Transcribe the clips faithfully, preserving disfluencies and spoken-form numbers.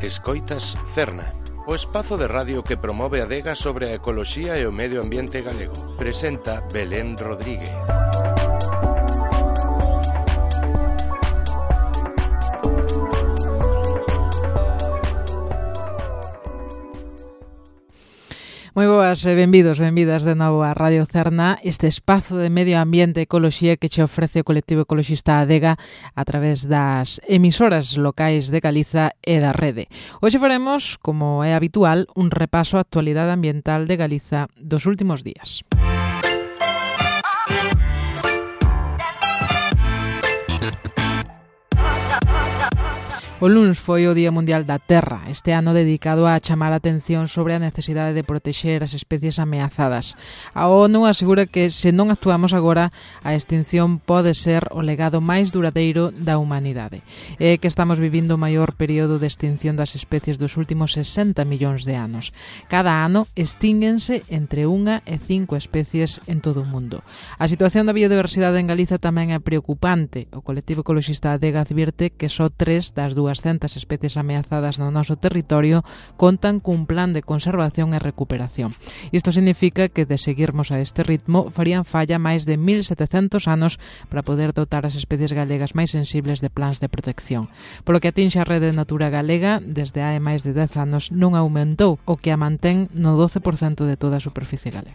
Escoitas Cerna, o espazo de radio que promove a adega sobre a ecoloxía e o medio ambiente galego. Presenta Belén Rodríguez. Moi boas e benvidos, benvidas de novo a Radio Cerna, este espazo de medio ambiente e ecoloxía que che ofrece o colectivo ecoloxista Adega a través das emisoras locais de Galiza e da rede. Hoxe faremos, como é habitual, un repaso á actualidade ambiental de Galiza dos últimos días. O luns foi o Día Mundial da Terra, este ano dedicado a chamar a atención sobre a necesidade de protexer as especies ameazadas. A ONU asegura que se non actuamos agora, a extinción pode ser o legado máis duradeiro da humanidade. É que estamos vivindo o maior período de extinción das especies dos últimos sesenta millóns de anos. Cada ano extínguense entre unha e cinco especies en todo o mundo. A situación da biodiversidade en Galiza tamén é preocupante. O colectivo ecoloxista Adega advirte que só tres das dúascentas especies ameazadas no noso territorio contan cun plan de conservación e recuperación. Isto significa que, de seguirmos a este ritmo, farían falla máis de mil setecentos anos para poder dotar as especies galegas máis sensibles de plans de protección. Polo que atinxe a Rede Natura Galega, desde hai máis de dez anos non aumentou, o que a mantén no doce por cento de toda a superficie galega.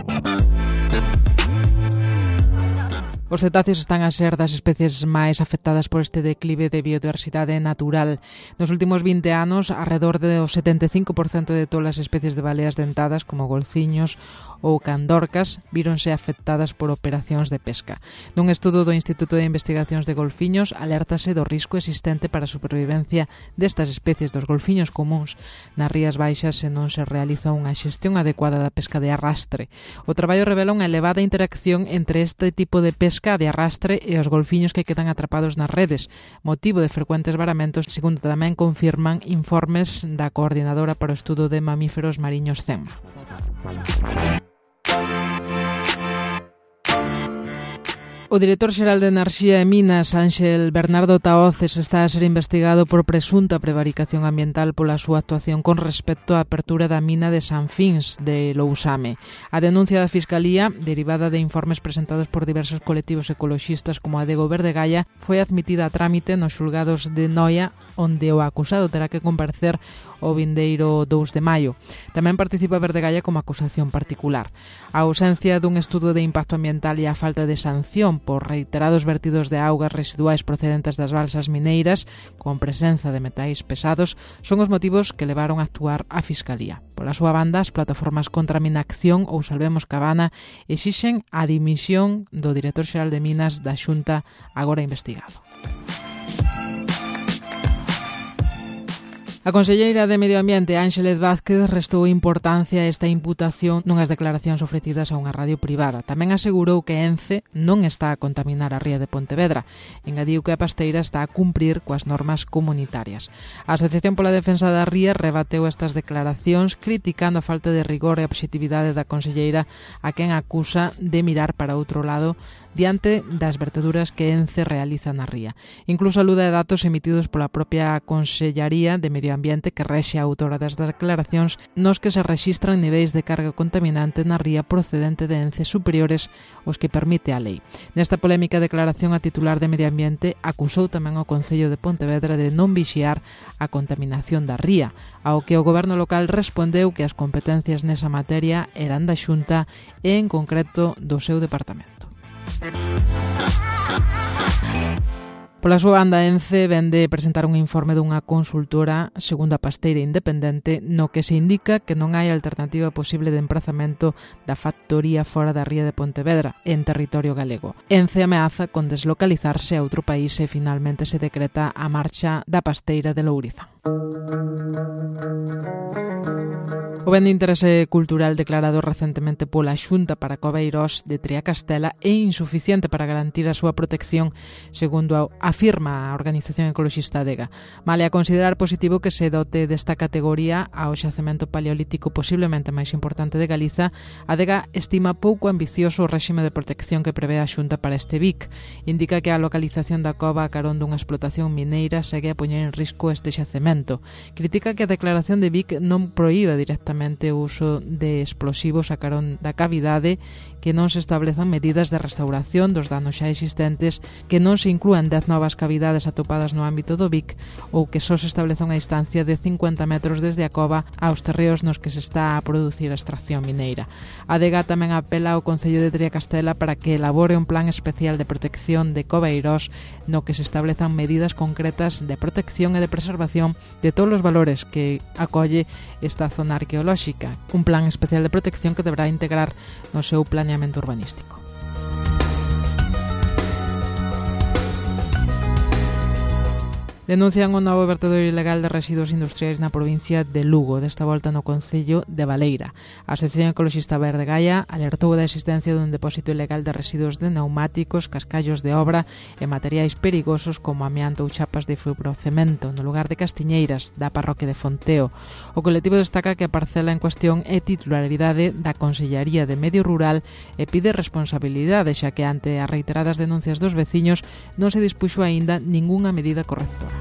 Os cetáceos están a ser das especies máis afectadas por este declive de biodiversidade natural. Nos últimos vinte anos, arredor do setenta e cinco por cento de todas as especies de baleas dentadas, como golciños ou candorcas, víronse afectadas por operacións de pesca. Nun estudo do Instituto de Investigacións de Golfiños, alértase do risco existente para a supervivencia destas especies dos golfiños comúns nas rías baixas se non se realiza unha xestión adecuada da pesca de arrastre. O traballo revela unha elevada interacción entre este tipo de pesca de arrastre e os golfiños que quedan atrapados nas redes, motivo de frecuentes varamentos, segundo tamén confirman informes da Coordinadora para o Estudo de Mamíferos Mariños CEMMA. O director xeral de Enerxía e Minas, Ánxel Bernardo Tahoces, está a ser investigado por presunta prevaricación ambiental pola súa actuación con respecto á apertura da mina de San Fins de Lousame. A denuncia da Fiscalía, derivada de informes presentados por diversos colectivos ecoloxistas como a de Verde Gaia, foi admitida a trámite nos xulgados de Noia, onde o acusado terá que comparecer o vindeiro dous de maio. Tamén participa Verde Gaia como acusación particular. A ausencia dun estudo de impacto ambiental e a falta de sanción por reiterados vertidos de augas residuais procedentes das balsas mineiras con presenza de metais pesados son os motivos que levaron a actuar a Fiscalía. Pola súa banda, as plataformas contra Minacción ou Salvemos Cabana exixen a dimisión do director xeral de Minas da Xunta agora investigado. A conselleira de Medio Ambiente, Ánxeles Vázquez, restou importancia a esta imputación nunhas declaracións ofrecidas a unha radio privada. Tamén asegurou que Ence non está a contaminar a ría de Pontevedra. Engadiu que a pasteira está a cumprir coas normas comunitarias. A Asociación pola Defensa da Ría rebateu estas declaracións criticando a falta de rigor e obxectividade da conselleira, a quen acusa de mirar para outro lado diante das verteduras que Ence realiza na ría. Incluso alude a datos emitidos pola propia Consellaría de Medio Ambiente, que rexe a autora das declaracións, nos que se rexistran niveis de carga contaminante na ría procedente de Ence superiores aos que permite a lei. Nesta polémica declaración, a titular de Medio Ambiente acusou tamén ao Concello de Pontevedra de non vixiar a contaminación da ría, ao que o goberno local respondeu que as competencias nesa materia eran da Xunta e, en concreto, do seu departamento. Pola súa banda, Ence vende presentar un informe dunha consultora, segundo a pasteira independente, no que se indica que non hai alternativa posible de emprazamento da factoría fora da ría de Pontevedra, en territorio galego. Ence ameaza con deslocalizarse a outro país e finalmente se decreta a marcha da pasteira de Lourizán. O ben de interese cultural declarado recentemente pola Xunta para Coveiros de Triacastela é insuficiente para garantir a súa protección, segundo afirma a organización ecoloxista Adega. Male a considerar positivo que se dote desta categoría ao xacemento paleolítico posiblemente máis importante de Galiza, Adega estima pouco ambicioso o réxime de protección que prevé a Xunta para este Vic. Indica que a localización da cova a carón dunha explotación mineira segue a poñer en risco este xacemento. Critica que a declaración de Vic non proíba directamente o uso de explosivos a carón da cavidade, que non se establezan medidas de restauración dos danos xa existentes, que non se inclúan dez novas cavidades atopadas no ámbito do Vic ou que só se estableza unha distancia de cincuenta metros desde a cova aos terreos nos que se está a producir a extracción mineira. A Adega tamén apela ao Concello de Triacastela para que elabore un plan especial de protección de Coveiros no que se establezan medidas concretas de protección e de preservación de todos os valores que acolle esta zona arqueolóxica, un plan especial de protección que deberá integrar no seu planeamento urbanístico. Denuncian un novo vertedoiro ilegal de residuos industriais na provincia de Lugo, desta volta no concello de Baleira. A Asociación Ecoloxista Verde Gaia alertou da existencia dun depósito ilegal de residuos de neumáticos, cascallos de obra e materiais perigosos como amianto ou chapas de fibrocemento no lugar de Castiñeiras, da parroquia de Fonteo. O colectivo destaca que a parcela en cuestión é titularidade da Consellaría de Medio Rural e pide responsabilidade, xa que ante as reiteradas denuncias dos veciños non se dispuxo aínda ningunha medida correctora.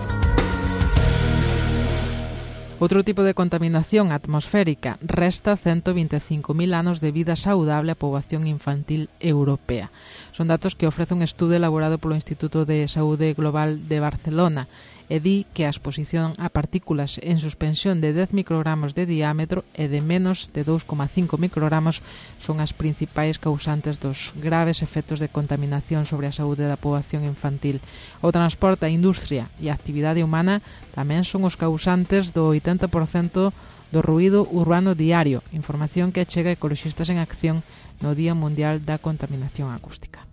Outro tipo de contaminación atmosférica resta ciento vinte e cinco mil anos de vida saudable á poboación infantil europea. Son datos que ofrece un estudo elaborado polo Instituto de Saúde Global de Barcelona e di que a exposición a partículas en suspensión de dez microgramos de diámetro e de menos de dous coma cinco microgramos son as principais causantes dos graves efectos de contaminación sobre a saúde da poboación infantil. O transporte, a industria e a actividade humana tamén son os causantes do oitenta por cento do ruído urbano diario, información que chega a Ecoloxistas en Acción no Día Mundial da Contaminación Acústica.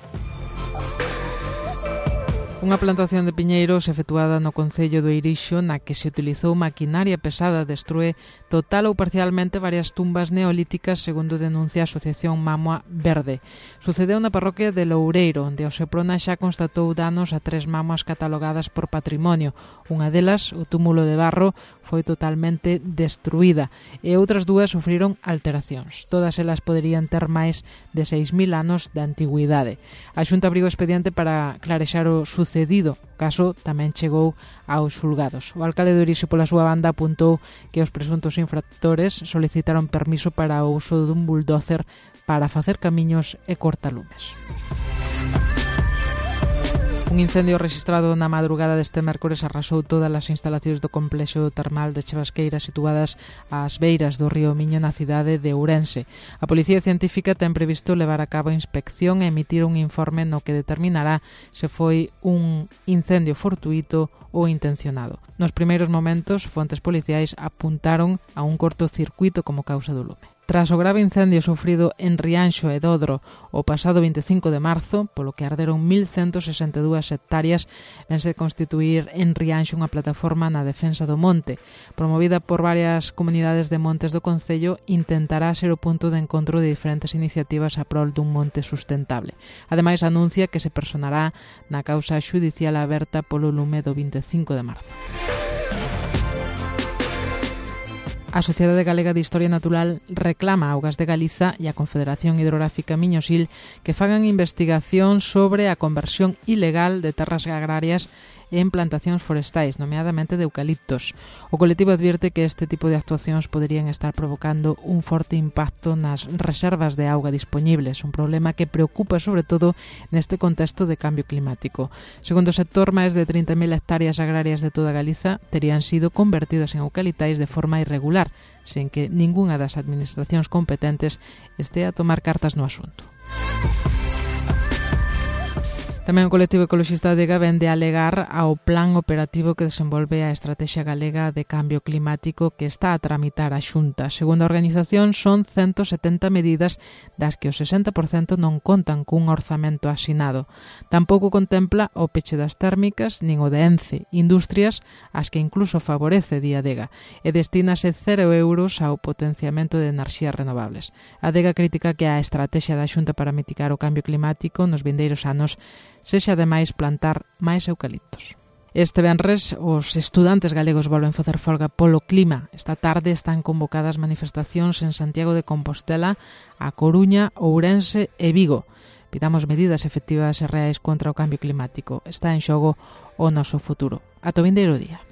Unha plantación de piñeiros efectuada no concello do Eirixo na que se utilizou maquinaria pesada destrúe total ou parcialmente varias tumbas neolíticas, segundo denuncia a Asociación Mámoa Verde. Sucedeu na parroquia de Loureiro, onde o Seprona xa constatou danos a tres mámoas catalogadas por patrimonio. Unha delas, o túmulo de barro, foi totalmente destruída e outras dúas sufriron alteracións. Todas elas poderían ter máis de seis mil anos de antigüidade. A Xunta abriu expediente para clarexar o sucedido. O caso tamén chegou aos xulgados. O alcalde de Eirixo, pola súa banda, apuntou que os presuntos infractores solicitaron permiso para o uso dun bulldozer para facer camiños e cortalumes. Un incendio registrado na madrugada deste mércores arrasou todas as instalacións do complexo termal de Chevasqueira situadas ás beiras do río Miño na cidade de Ourense. A Policía Científica ten previsto levar a cabo a inspección e emitir un informe no que determinará se foi un incendio fortuito ou intencionado. Nos primeiros momentos, fontes policiais apuntaron a un cortocircuito como causa do lume. Tras o grave incendio sufrido en Rianxo e Dodro o pasado vinte e cinco de marzo, polo que arderon mil ciento sesenta e dúas hectáreas, vense constituir en Rianxo unha plataforma na defensa do monte. Promovida por varias comunidades de montes do concello, intentará ser o punto de encontro de diferentes iniciativas a prol dun monte sustentable. Ademais, anuncia que se personará na causa xudicial aberta polo lume do vinte e cinco de marzo. A Sociedade Galega de Historia Natural reclama a Augas de Galiza e a Confederación Hidrográfica Miñosil que fagan investigación sobre a conversión ilegal de terras agrarias en plantacións forestais, nomeadamente de eucaliptos. O colectivo advierte que este tipo de actuacións poderían estar provocando un forte impacto nas reservas de auga dispoñibles, un problema que preocupa sobre todo neste contexto de cambio climático. Segundo o sector, máis de trinta mil hectáreas agrarias de toda Galiza terían sido convertidas en eucalitais de forma irregular, sen que ningunha das administracións competentes este a tomar cartas no asunto. Tamén o colectivo ecoloxista Adega vende a alegar ao plan operativo que desenvolve a Estrategia Galega de Cambio Climático que está a tramitar a Xunta. Segundo a organización, son ciento setenta medidas das que o sesenta por cento non contan cun orzamento asinado. Tampouco contempla o peche das térmicas nin o de Ence, industrias as que incluso favorece di Adega, e destínase cero euros ao potenciamento de enerxías renovables. Adega critica que a estrategia da Xunta para mitigar o cambio climático nos vindeiros anos sexa ademais plantar máis eucaliptos. Este venres, os estudantes galegos volven facer folga polo clima. Esta tarde están convocadas manifestacións en Santiago de Compostela, A Coruña, Ourense e Vigo. Pidamos medidas efectivas e reais contra o cambio climático. Está en xogo o noso futuro. Ata o vindeiro día.